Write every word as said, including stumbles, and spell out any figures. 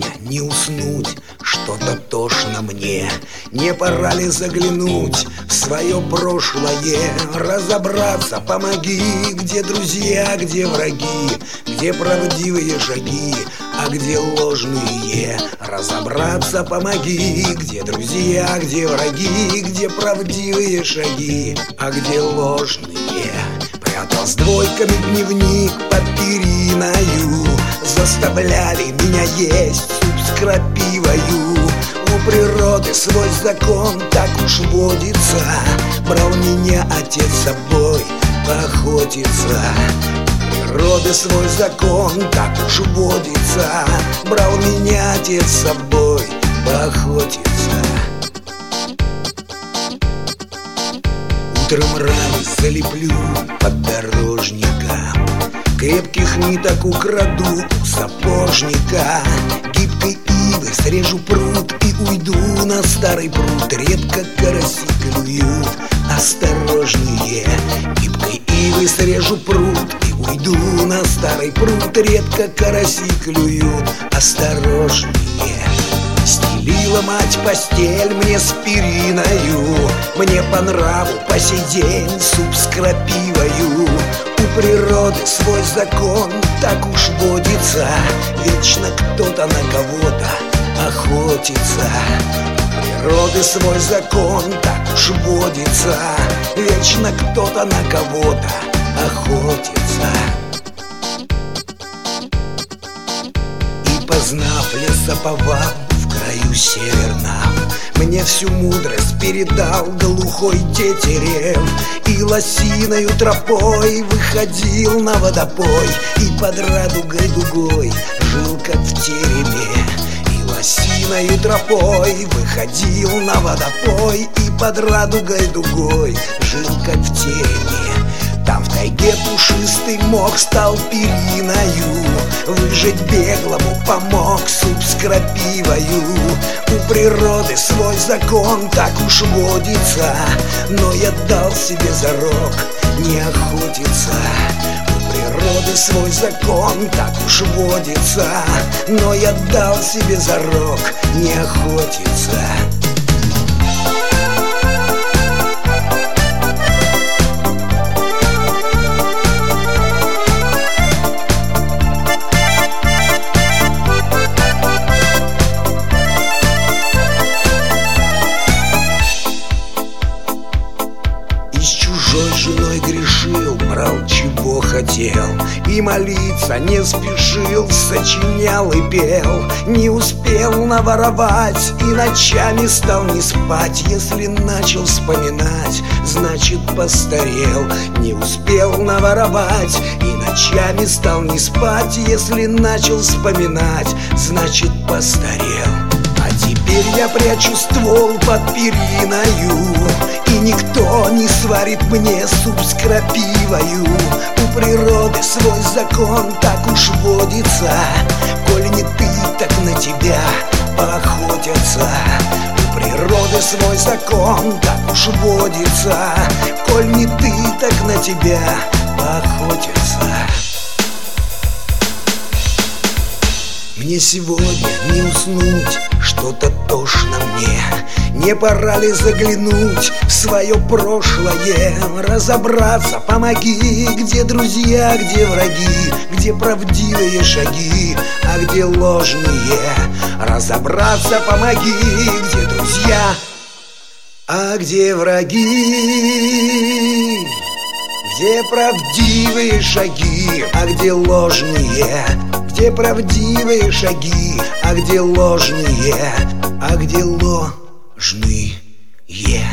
сегодня не уснуть, что-то тошно мне. Не пора ли заглянуть в свое прошлое, разобраться, помоги, где друзья, где враги, где правдивые шаги, а где ложные. Разобраться, помоги, где друзья, где враги, где правдивые шаги, а где ложные. Прятал с двойками дневник под периною, заставляли меня есть суп с крапивою. У природы свой закон, так уж водится, брал меня отец с собой поохотиться. У природы свой закон, так уж водится, брал меня отец с собой поохотиться. Утром раны залеплю поддорожника, крепких ниток украду у сапожника. Гибкой ивы срежу пруд и уйду на старый пруд. Редко караси клюют осторожные. Гибкой ивы срежу пруд и уйду на старый пруд. Редко караси клюют осторожные. Стелила мать постель мне с периною, мне по нраву по сей день суп с крапивою. У природы свой закон, так уж водится, вечно кто-то на кого-то охотится. У природы свой закон, так уж водится, вечно кто-то на кого-то охотится. И познав лесоповал в краю северном, мне всю мудрость передал глухой тетерев. И лосиною тропой выходил на водопой, и под радугой дугой жил, как в тереме. И лосиною тропой выходил на водопой, и под радугой дугой жил, как в тереме. Там в тайге пушистый мох стал периною, выжить беглому помог суп с крапивою. У природы свой закон, так уж водится, но я дал себе зарок не охотиться. У природы свой закон, так уж водится, но я дал себе зарок не охотиться. Чужой женой грешил, брал чего хотел, и молиться не спешил, сочинял и пел. Не успел наворовать, и ночами стал не спать. Если начал вспоминать, значит постарел. Не успел наворовать, и ночами стал не спать. Если начал вспоминать, значит постарел. А теперь я прячу ствол под периною, и никто не сварит мне суп с крапивою. У природы свой закон, так уж водится, коль не ты, так на тебя поохотятся. У природы свой закон, так уж водится, коль не ты, так на тебя поохотятся. Мне сегодня не уснуть, что-то тошно мне. Не пора ли заглянуть в свое прошлое, разобраться, помоги, где друзья, где враги, где правдивые шаги, а где ложные. Разобраться, помоги, где друзья, а где враги, где правдивые шаги, а где ложные. Где правдивые шаги, а где ложные, а где ложные.